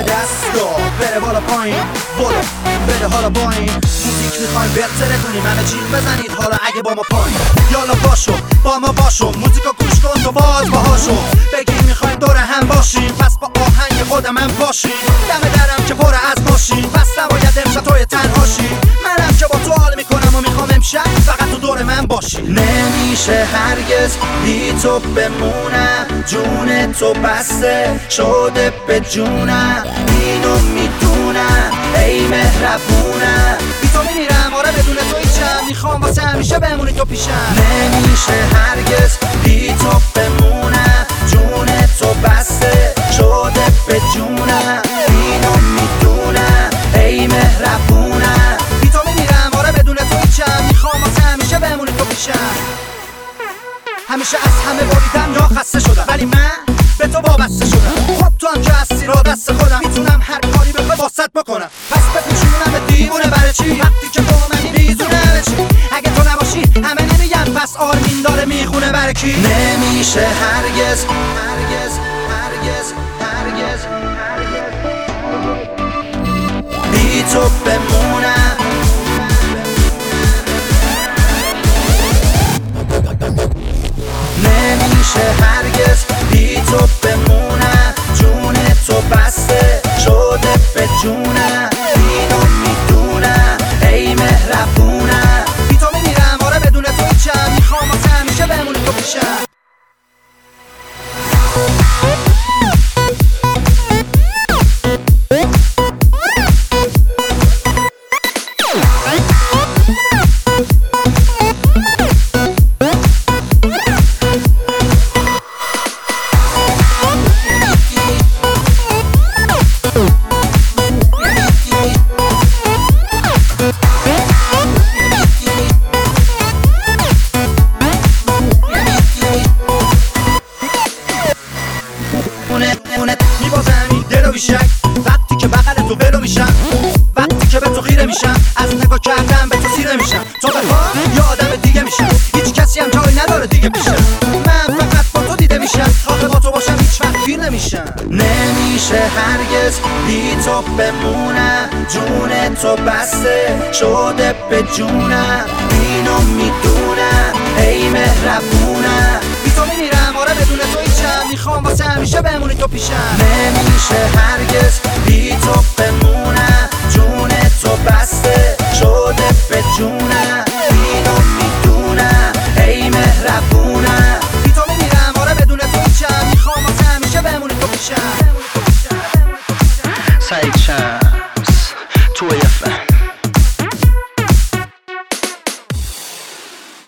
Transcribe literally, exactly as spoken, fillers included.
دستگاه بره بالا پایین، بالا بره حالا با این موزیک میخوایم بهتره کنیم، همه جیغ بزنید حالا اگه با ما پایین. یالا باشو با ما باشو، موزیکو گوش کن تو باز باهاشو، بگی میخوایم دور هم باشیم، پس با آهنگ خودم هم باشیم. دم درم که پر از ماشین، پس نباید امشب توی تنهاشی، منم که با تو حال میکنم و میخوام امشب فقط تو دور من باشی. نمیشه هرگز بی تو بمونم، جون تو بسته شده به جونم، اینو میدونم ای مهربونم، بی تو میمیرم آره بدون تو هیچم، میخوام واسه همیشه بمونی تو پیشم. نمیشه هرگز بی تو بمونم، جون تو بسته شده به جونم، اینو میدونم ای مهربونم، بی تو میمیرم آره بدون تو هیچم، میخوام واسه همیشه بمونی تو پیشم. همیشه از همه بریدم یا خسته شدم، ولی من به تو وابسته شدم. خب تو هم که هستی را دست خودم، میتونم هر کاری بخوای واسط بکنم، پس بپیچونم به دیوونه برای چی؟ وقتی که تو منی میزونه چی؟ اگه تو نباشی همه نمیگن پس آرمین داره میخونه برای کی؟ نمیشه هرگز هرگز هرگز هرگز بی تو بمونم، نمیشه هرگز بی تو بمونم، جون تو بسته شده به جونم، اینو میدونم ای مهربونم، بی تو میمیرم آره بدون تو هیچم، میخوام واسه همیشه بمونی تو پیشم. میبازم دلو بیشک وقتی که بغل تو ولو میشم، وقتی که به تو خیره میشم، از نگاه کردم به تو سیره میشم، تو بخواه یا آدم دیگه میشم، هیچ کسی هم جایی نداره دیگه پیشم، من فقط با تو دیده میشم، آخه با تو باشم هیچ وقت گیر نمیشم. نمیشه هرگز بی تو بمونم، جون تو بسته شده به جونم، اینو میدونم ای مهربونم، بی تو میمیرم آره بدون تو هیچم، میخوام واسه همیشه بمونی تو پیشم. نمیشه هرگز بی تو بمونم، جون تو بسته شده به جونم، اینو میدونم ای مهربونم، بی تو میمیرم آره بدون تو هیچم، میخوام واسه همیشه بمونی تو پیشم. سعید شمس توی اف ام